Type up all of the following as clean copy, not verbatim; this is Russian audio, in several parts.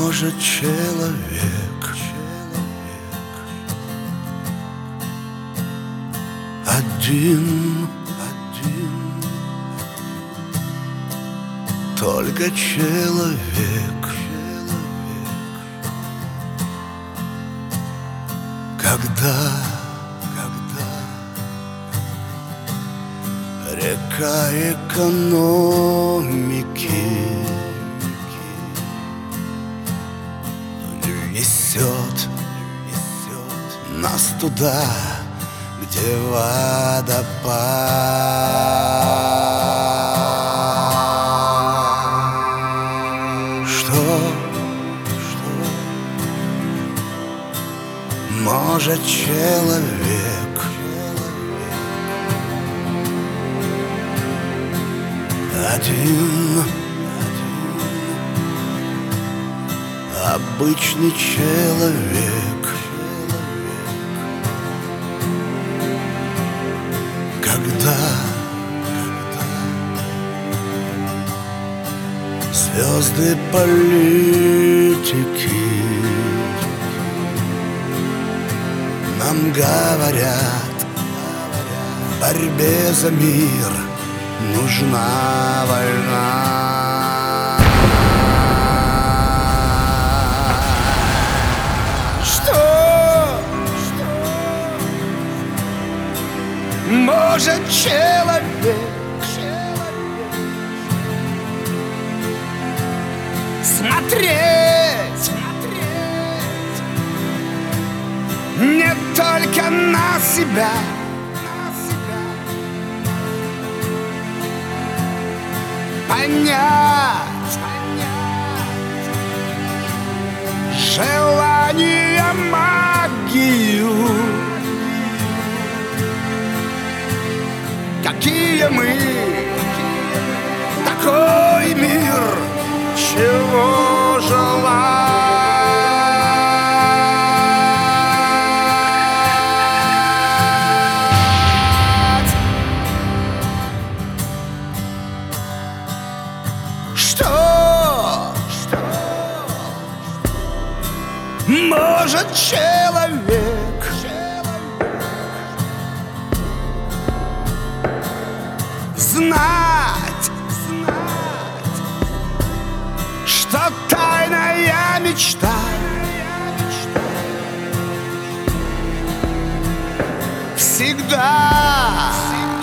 Может, человек один, только человек, когда река экономики несет нас туда, где водопад. Что может человек один, обычный человек, когда звезды политики нам говорят, в борьбе за мир нужна война. Что может человек смотреть не только на себя, понять желание, магию, какие мы, такой мир, чего желать. Что может человек знать, что тайная мечта всегда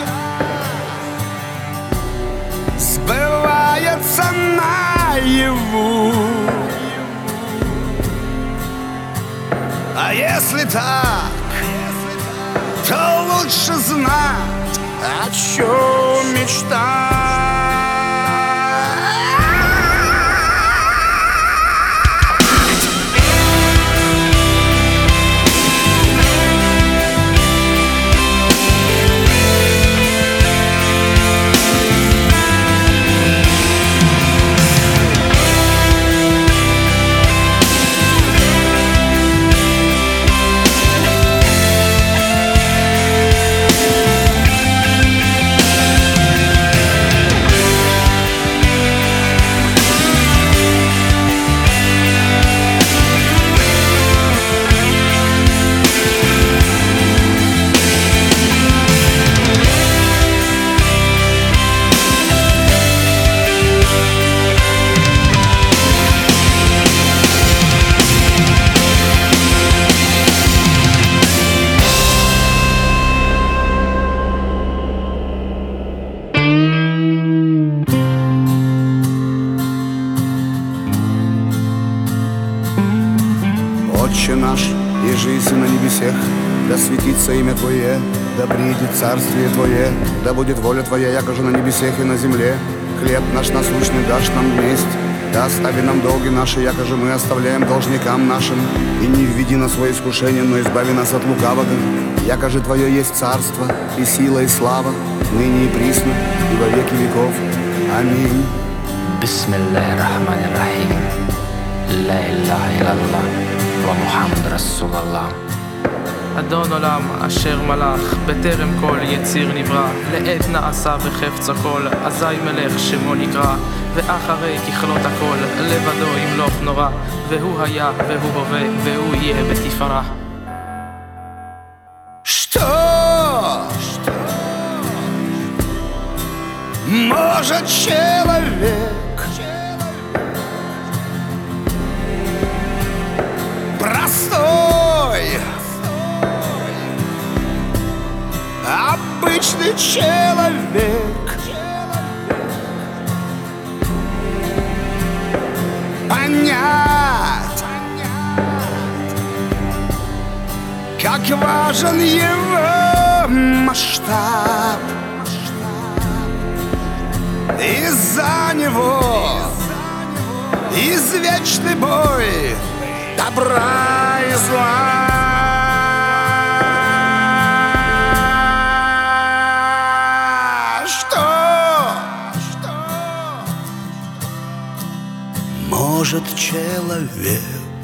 сбывается наяву? А если так, то лучше знать, о чем мечтать. Отче наш, еже еси на небесех, да светится имя Твое, да придет царствие Твое, да будет воля Твоя, якоже на небесех и на земле. Хлеб наш насущный дашь нам вместе, да остави нам долги наши, якоже мы оставляем должникам нашим. И не введи нас в свое искушение, но избави нас от лукавого. Якоже Твое есть царство, и сила, и слава, ныне и присно, и во веки веков. Аминь. Бисмиллахир-рахманир-рахим. Ла илляха илляллах ва Мухаммад Расулаллах. אדון עולם אשר מלך, בטרם כל יציר נברא, לעת נעשה וחפץ הכל, אזי מלך שמו נקרא, ואחרי ככלות הכל, לבדו ימלוך נורא, והוא היה והוא הווה, והוא יהיה בתפארה. Что может человек простой, обычный человек понять, как важен его масштаб? Из-за него извечный бой добра и зла. Что может человек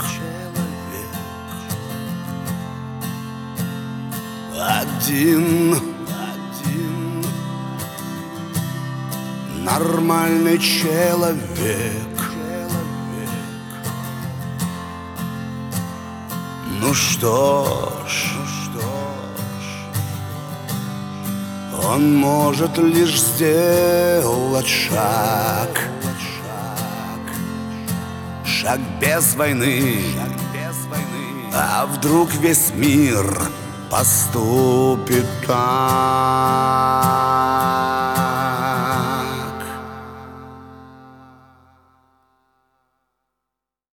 один, нормальный человек? Ну что ж, он может лишь сделать шаг без войны. А вдруг весь мир поступит так?